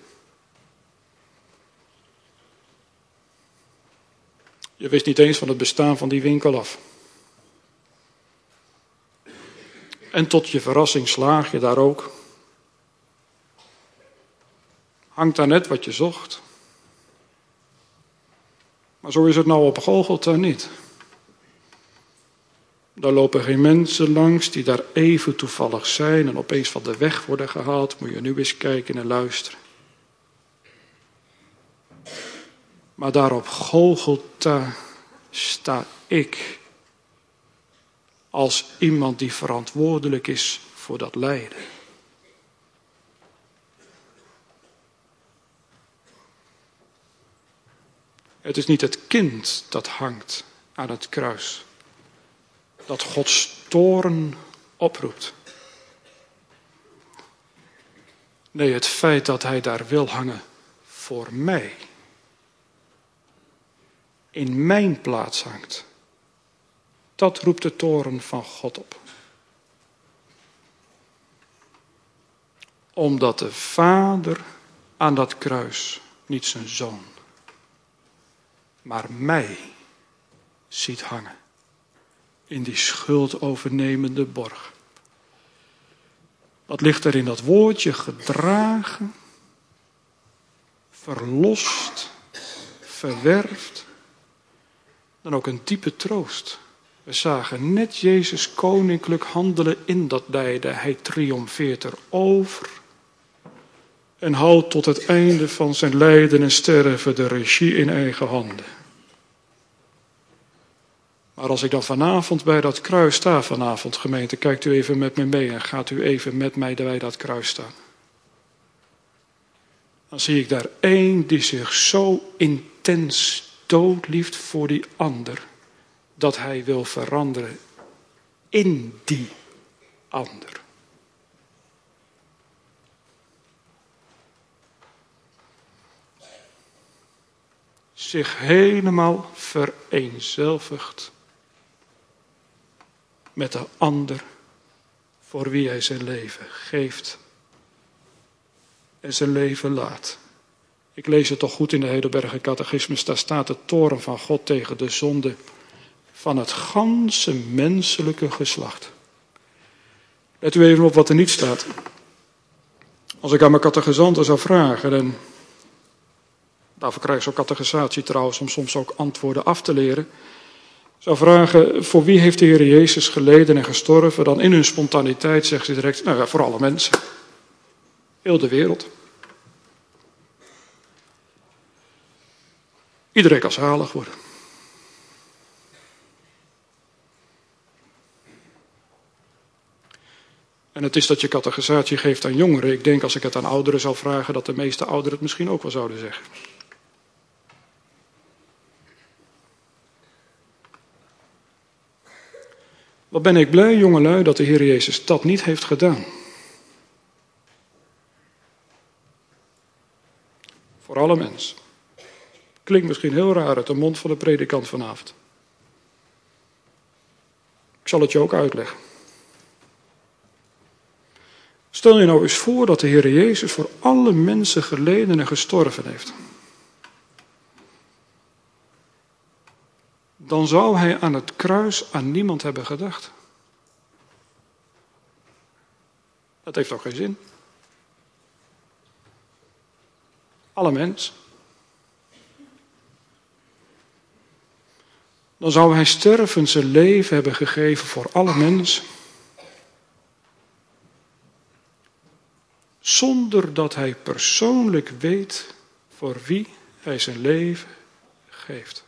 Je wist niet eens van het bestaan van die winkel af. En tot je verrassing slaag je daar ook. Hangt daar net wat je zocht. Maar zo is het nou op Golgotha niet. Daar lopen geen mensen langs die daar even toevallig zijn en opeens van de weg worden gehaald. Moet je nu eens kijken en luisteren. Maar daar op Golgotha sta ik als iemand die verantwoordelijk is voor dat lijden. Het is niet het kind dat hangt aan het kruis, dat Gods toorn oproept. Nee, het feit dat hij daar wil hangen voor mij, in mijn plaats hangt, dat roept de toorn van God op. Omdat de Vader aan dat kruis niet zijn zoon, maar mij ziet hangen in die schuldovernemende borg. Wat ligt er in dat woordje? Gedragen, verlost, verwerfd. Dan ook een diepe troost. We zagen net Jezus koninklijk handelen in dat lijden. Hij triomfeert erover en houdt tot het einde van zijn lijden en sterven de regie in eigen handen. Maar als ik dan vanavond bij dat kruis sta, vanavond gemeente, kijkt u even met me mee en gaat u even met mij bij dat kruis staan. Dan zie ik daar één die zich zo intens doodlieft voor die ander, dat hij wil veranderen in die ander. Zich helemaal vereenzelvigt met de ander voor wie hij zijn leven geeft en zijn leven laat. Ik lees het toch goed in de Heidelberger Catechismus. Daar staat de toorn van God tegen de zonde van het ganse menselijke geslacht. Let u even op wat er niet staat. Als ik aan mijn catechizanten zou vragen, en daarvoor krijg ik zo'n catechisatie trouwens, om soms ook antwoorden af te leren, zou vragen, voor wie heeft de Heer Jezus geleden en gestorven? Dan in hun spontaniteit zeggen ze direct, nou ja, voor alle mensen. Heel de wereld. Iedereen kan zalig worden. En het is dat je catechisatie geeft aan jongeren. Ik denk als ik het aan ouderen zou vragen, dat de meeste ouderen het misschien ook wel zouden zeggen. Wat ben ik blij, jongelui, dat de Heer Jezus dat niet heeft gedaan. Voor alle mensen. Klinkt misschien heel raar uit de mond van de predikant vanavond. Ik zal het je ook uitleggen. Stel je nou eens voor dat de Heer Jezus voor alle mensen geleden en gestorven heeft. Dan zou hij aan het kruis aan niemand hebben gedacht. Dat heeft ook geen zin. Alle mens. Dan zou hij stervend zijn leven hebben gegeven voor alle mensen. Zonder dat hij persoonlijk weet voor wie hij zijn leven geeft.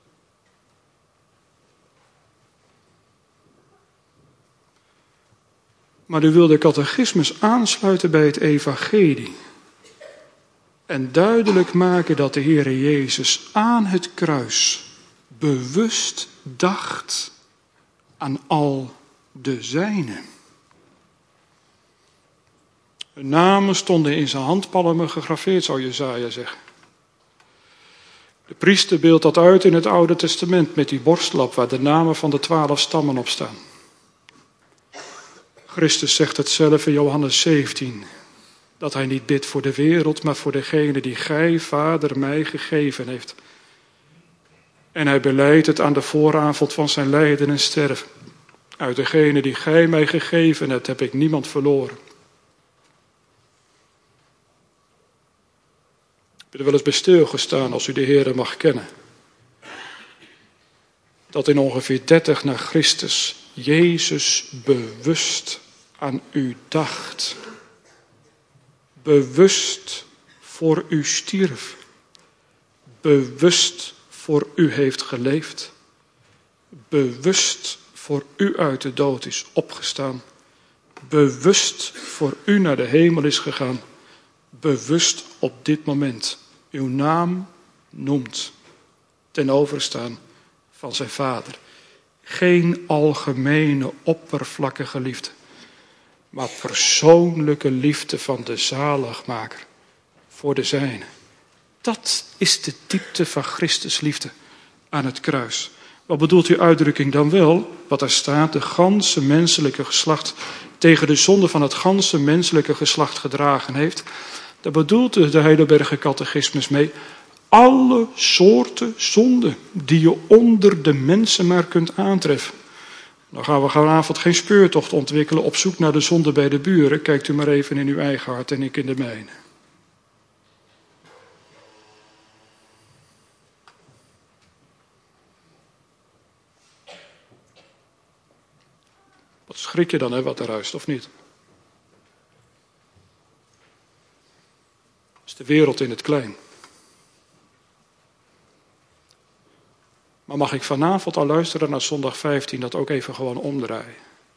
Maar u wil de catechismus aansluiten bij het evangelie. En duidelijk maken dat de Heere Jezus aan het kruis bewust dacht aan al de zijnen. Hun namen stonden in zijn handpalmen gegraveerd, zou Jesaja zeggen. De priester beeldt dat uit in het Oude Testament met die borstlap waar de namen van de 12 stammen op staan. Christus zegt het zelf in Johannes 17, dat hij niet bidt voor de wereld, maar voor degene die gij, Vader, mij gegeven heeft. En hij belijdt het aan de vooravond van zijn lijden en sterven. Uit degene die gij mij gegeven hebt, heb ik niemand verloren. Ik ben er wel eens bij stilgestaan, als u de Heere mag kennen. Dat in ongeveer 30 na Christus Jezus bewust aan u dacht. Bewust voor u stierf. Bewust voor u heeft geleefd. Bewust voor u uit de dood is opgestaan. Bewust voor u naar de hemel is gegaan. Bewust op dit moment uw naam noemt. Ten overstaan van zijn Vader. Geen algemene oppervlakkige liefde. Maar persoonlijke liefde van de zaligmaker voor de zijnen. Dat is de diepte van Christus liefde aan het kruis. Wat bedoelt die uitdrukking dan wel? Wat er staat, de ganse menselijke geslacht tegen de zonde van het ganse menselijke geslacht gedragen heeft. Daar bedoelt de Heidelberger Catechismus mee. Alle soorten zonde die je onder de mensen maar kunt aantreffen. Dan gaan we vanavond geen speurtocht ontwikkelen op zoek naar de zonde bij de buren. Kijkt u maar even in uw eigen hart en ik in de mijne. Wat schrik je dan, hè, wat er ruist, of niet? Dat is de wereld in het klein. Maar mag ik vanavond al luisteren naar zondag 15 dat ook even gewoon omdraaien?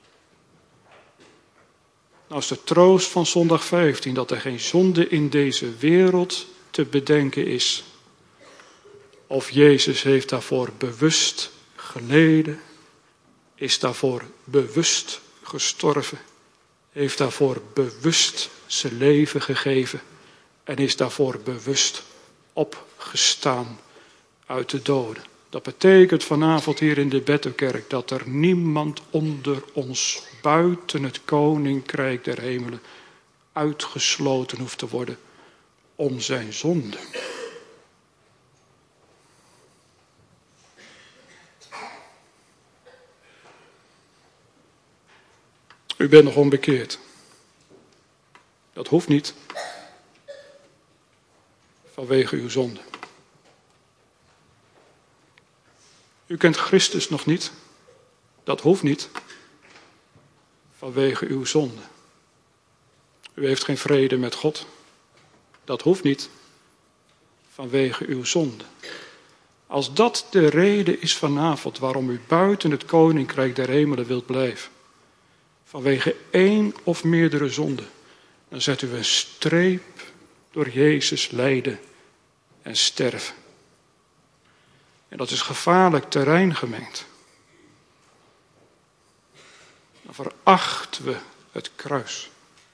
Nou is de troost van zondag 15 dat er geen zonde in deze wereld te bedenken is. Of Jezus heeft daarvoor bewust geleden, is daarvoor bewust gestorven, heeft daarvoor bewust zijn leven gegeven en is daarvoor bewust opgestaan uit de doden. Dat betekent vanavond hier in de Bethelkerk dat er niemand onder ons buiten het koninkrijk der hemelen uitgesloten hoeft te worden om zijn zonde. U bent nog onbekeerd. Dat hoeft niet. Vanwege uw zonde. U kent Christus nog niet. Dat hoeft niet. Vanwege uw zonde. U heeft geen vrede met God. Dat hoeft niet. Vanwege uw zonde. Als dat de reden is vanavond waarom u buiten het koninkrijk der hemelen wilt blijven. Vanwege één of meerdere zonden. Dan zet u een streep door Jezus lijden en sterven. En dat is gevaarlijk terrein, gemeente. Dan verachten we het kruis.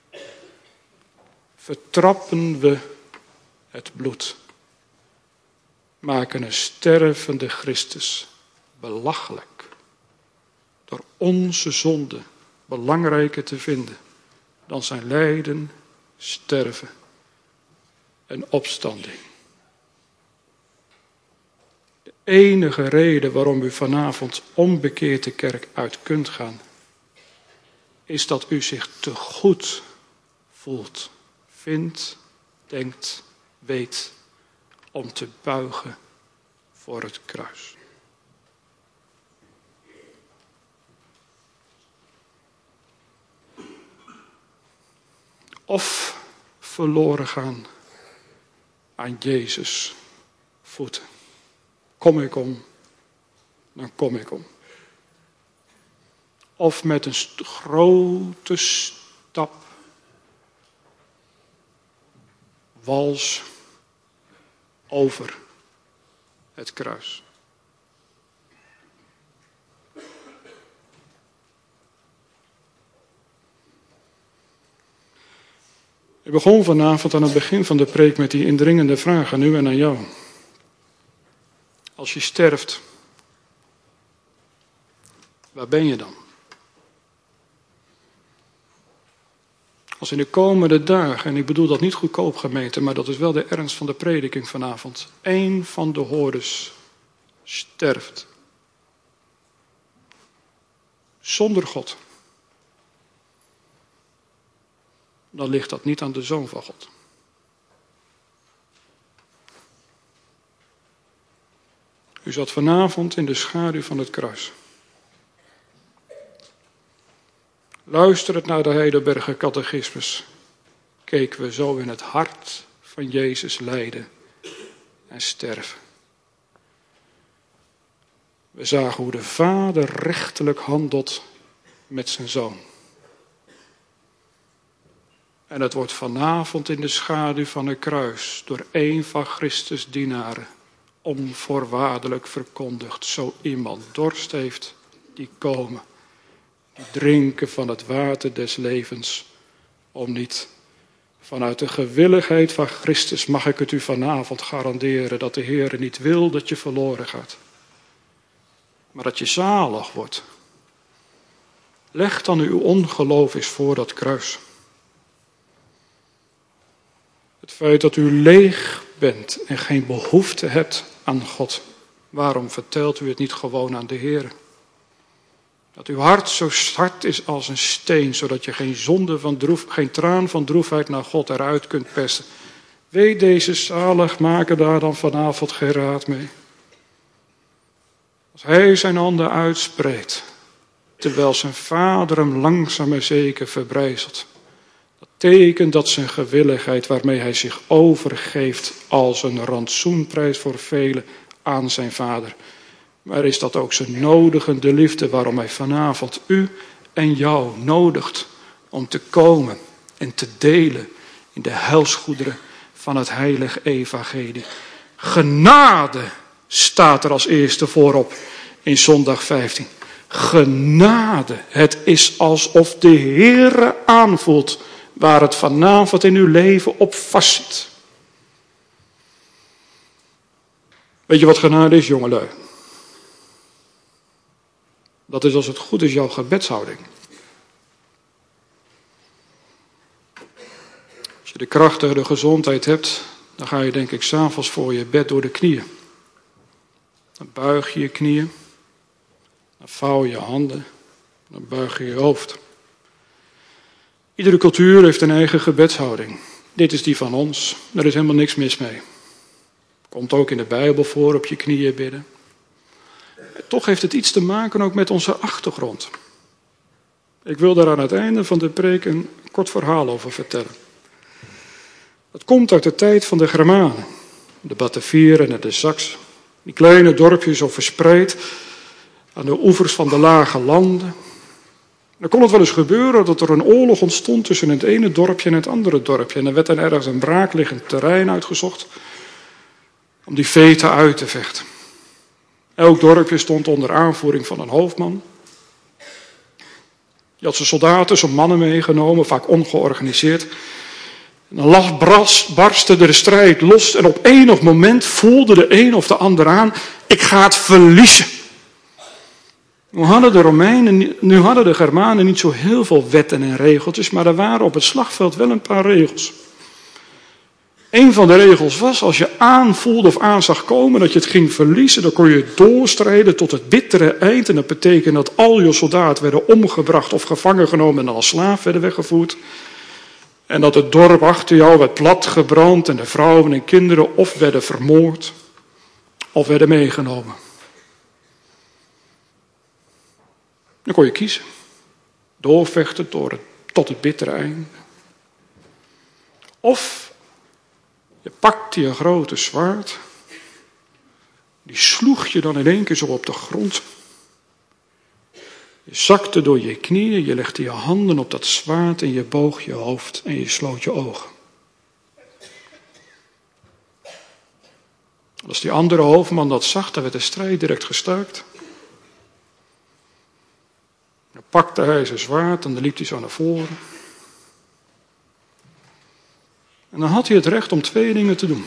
Vertrappen we het bloed. Maken een stervende Christus belachelijk. Door onze zonde belangrijker te vinden dan zijn lijden, sterven en opstanding. De enige reden waarom u vanavond onbekeerd de kerk uit kunt gaan, is dat u zich te goed voelt, vindt, denkt, weet om te buigen voor het kruis. Of verloren gaan aan Jezus' voeten. Kom ik om, dan kom ik om. Of met een grote stap wals over het kruis. Ik begon vanavond aan het begin van de preek met die indringende vraag aan u en aan jou. Als je sterft, waar ben je dan? Als in de komende dagen, en ik bedoel dat niet goedkoop gemeente, maar dat is wel de ernst van de prediking vanavond, één van de hoorders sterft. Zonder God. Dan ligt dat niet aan de Zoon van God. U zat vanavond in de schaduw van het kruis. Luisterend naar de Heidelberger catechismus keken we zo in het hart van Jezus lijden en sterven. We zagen hoe de Vader rechterlijk handelt met zijn Zoon. En het wordt vanavond in de schaduw van het kruis door één van Christus dienaren onvoorwaardelijk verkondigd. Zo iemand dorst heeft, die komen, die drinken van het water des levens, om niet vanuit de gewilligheid van Christus, mag ik het u vanavond garanderen, dat de Heer niet wil dat je verloren gaat, maar dat je zalig wordt. Leg dan uw ongeloof eens voor dat kruis. Het feit dat u leeg bent en geen behoefte hebt aan God. Waarom vertelt u het niet gewoon aan de Heer? Dat uw hart zo hard is als een steen, zodat je geen traan van droefheid naar God eruit kunt persen. Weet deze zaligmaker daar dan vanavond geen raad mee. Als hij zijn handen uitspreekt, terwijl zijn vader hem langzaam en zeker verbrijzelt. Dat tekent dat zijn gewilligheid waarmee hij zich overgeeft als een rantsoenprijs voor velen aan zijn vader. Maar is dat ook zijn nodigende liefde waarom hij vanavond u en jou nodigt om te komen en te delen in de heilsgoederen van het heilige evangelie. Genade staat er als eerste voorop in zondag 15. Genade. Het is alsof de Heere aanvoelt waar het vanavond in uw leven op vastzit. Weet je wat genade is, jongelui? Dat is als het goed is jouw gebedshouding. Als je de kracht en de gezondheid hebt, dan ga je denk ik 's avonds voor je bed door de knieën. Dan buig je je knieën, dan vouw je je handen, dan buig je je hoofd. Iedere cultuur heeft een eigen gebedshouding. Dit is die van ons, daar is helemaal niks mis mee. Komt ook in de Bijbel voor, op je knieën bidden. Toch heeft het iets te maken ook met onze achtergrond. Ik wil daar aan het einde van de preek een kort verhaal over vertellen. Het komt uit de tijd van de Germanen, de Batavieren en de Saksen. Die kleine dorpjes zo verspreid aan de oevers van de lage landen. Dan kon het wel eens gebeuren dat er een oorlog ontstond tussen het ene dorpje en het andere dorpje. En er werd dan ergens een braakliggend terrein uitgezocht om die veten uit te vechten. Elk dorpje stond onder aanvoering van een hoofdman. Die had zijn soldaten, zijn mannen meegenomen, vaak ongeorganiseerd. En dan barstte de strijd los en op enig moment voelde de een of de ander aan, ik ga het verliezen. Nu hadden de Germanen niet zo heel veel wetten en regeltjes, maar er waren op het slagveld wel een paar regels. Een van de regels was, als je aanvoelde of aan zag komen dat je het ging verliezen, dan kon je doorstrijden tot het bittere eind. En dat betekende dat al je soldaten werden omgebracht of gevangen genomen en als slaaf werden weggevoerd. En dat het dorp achter jou werd platgebrand en de vrouwen en kinderen of werden vermoord of werden meegenomen. Dan kon je kiezen. Doorvechten tot het bittere eind. Of je pakte je grote zwaard. Die sloeg je dan in één keer zo op de grond. Je zakte door je knieën, je legde je handen op dat zwaard en je boog je hoofd en je sloot je ogen. Als die andere hoofdman dat zag, dan werd de strijd direct gestaakt. Dan pakte hij zijn zwaard en dan liep hij zo naar voren. En dan had hij het recht om 2 dingen te doen.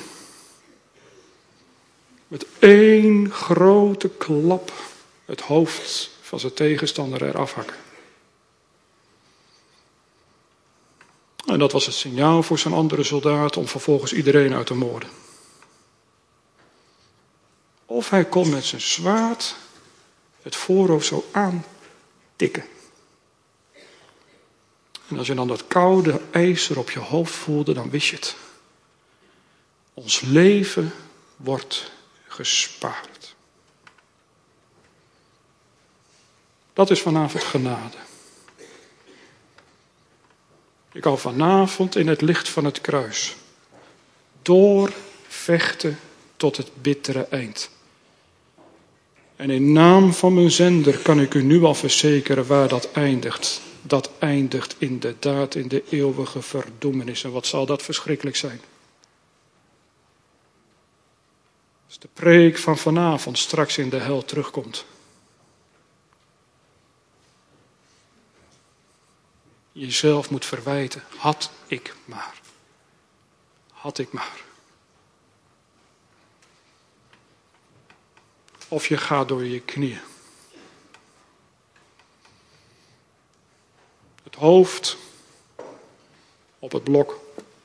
Met 1 grote klap het hoofd van zijn tegenstander eraf hakken. En dat was het signaal voor zijn andere soldaten om vervolgens iedereen uit te moorden. Of hij kon met zijn zwaard het voorhoofd zo aantikken. En als je dan dat koude ijzer op je hoofd voelde, dan wist je het. Ons leven wordt gespaard. Dat is vanavond genade. Ik kan vanavond in het licht van het kruis doorvechten tot het bittere eind. En in naam van mijn zender kan ik u nu al verzekeren waar dat eindigt. Dat eindigt inderdaad in de eeuwige verdoemenis. En wat zal dat verschrikkelijk zijn? Als de preek van vanavond straks in de hel terugkomt. Jezelf moet verwijten. Had ik maar. Had ik maar. Of je gaat door je knieën. Het hoofd op het blok.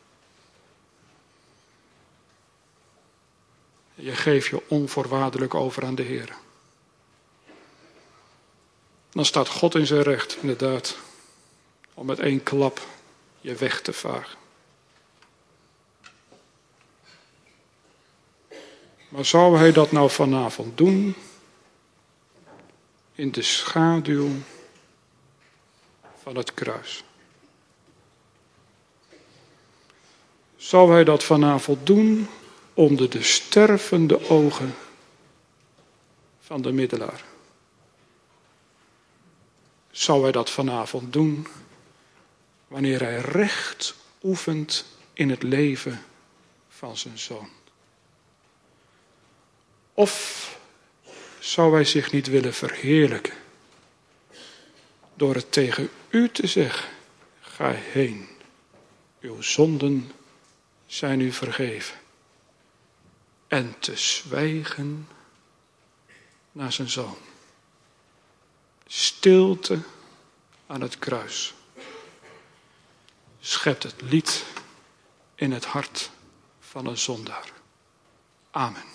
Je geeft je onvoorwaardelijk over aan de Heer. Dan staat God in zijn recht, inderdaad, om met 1 klap je weg te vagen. Maar zou hij dat nou vanavond doen? In de schaduw van het kruis. Zou hij dat vanavond doen onder de stervende ogen van de middelaar? Zou hij dat vanavond doen wanneer hij recht oefent in het leven van zijn zoon? Of zou hij zich niet willen verheerlijken door het tegen u te zeggen: ga heen, uw zonden zijn u vergeven. En te zwijgen naar zijn zoon. Stilte aan het kruis. Schept het lied in het hart van een zondaar. Amen.